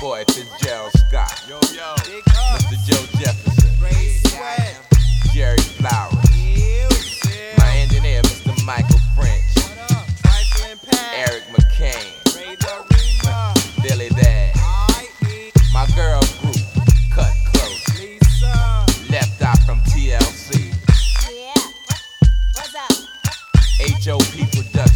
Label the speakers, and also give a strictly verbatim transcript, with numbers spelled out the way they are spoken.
Speaker 1: boy Fitzgerald Scott,
Speaker 2: Yo, yo.
Speaker 1: Mister Joe Jefferson, Jerry Flowers, my engineer Mister Michael French, Eric McCain, Billy Dad, my girl group, Cut Close, Left Eye from T L C, H O P Production.